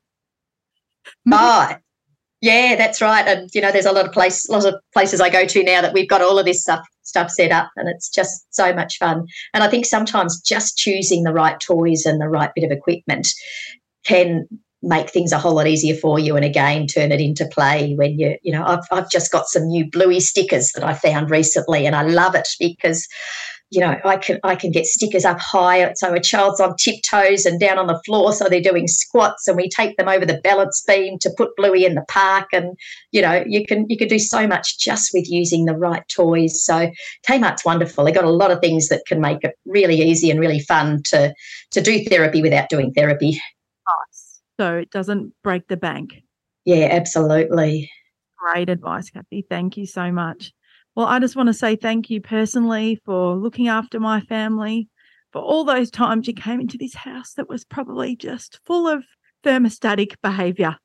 S6: Yeah, that's right. And there's a lot of places I go to now that we've got all of this stuff set up, and it's just so much fun. And I think sometimes just choosing the right toys and the right bit of equipment can make things a whole lot easier for you, and again turn it into play. When I've just got some new Bluey stickers that I found recently, and I love it because I can get stickers up high, so a child's on tiptoes and down on the floor, so they're doing squats, and we take them over the balance beam to put Bluey in the park, and you can do so much just with using the right toys. So Kmart's wonderful. They've got a lot of things that can make it really easy and really fun to do therapy without doing therapy.
S3: Nice. So it doesn't break the bank.
S6: Yeah, absolutely.
S3: Great advice, Kathy. Thank you so much. Well, I just want to say thank you personally for looking after my family. for all those times you came into this house that was probably just full of thermostatic behaviour.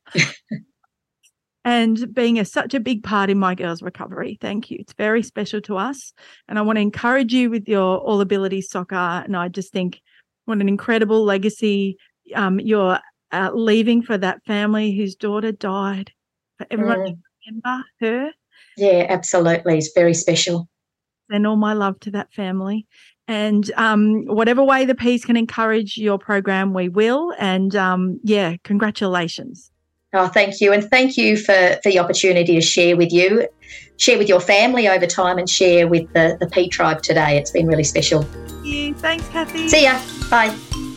S3: And being such a big part in my girls' recovery. Thank you. It's very special to us. And I want to encourage you with your All Abilities Soccer. And I just think what an incredible legacy you're leaving for that family whose daughter died. For everyone to remember her.
S6: Yeah, absolutely. It's very special.
S3: And all my love to that family. And whatever way the Peas can encourage your program, we will. And, congratulations.
S6: Oh, thank you. And thank you for the opportunity to share with your family over time and share with the Pea Tribe today. It's been really special.
S3: Thank you. Thanks, Kathy.
S6: See ya. Bye.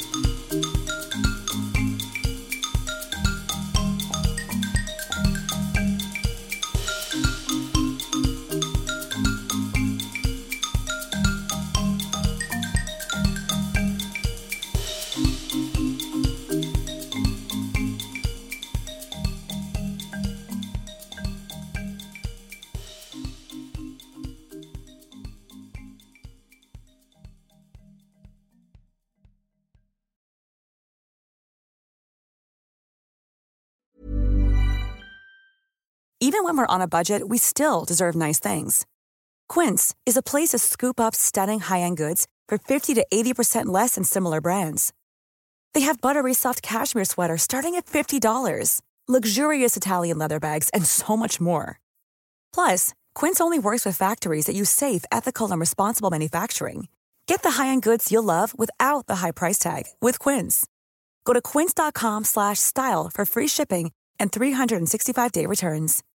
S8: Even when we're on a budget, we still deserve nice things. Quince is a place to scoop up stunning high-end goods for 50 to 80% less than similar brands. They have buttery soft cashmere sweaters starting at $50, luxurious Italian leather bags, and so much more. Plus, Quince only works with factories that use safe, ethical, and responsible manufacturing. Get the high-end goods you'll love without the high price tag with Quince. Go to quince.com/style for free shipping and 365-day returns.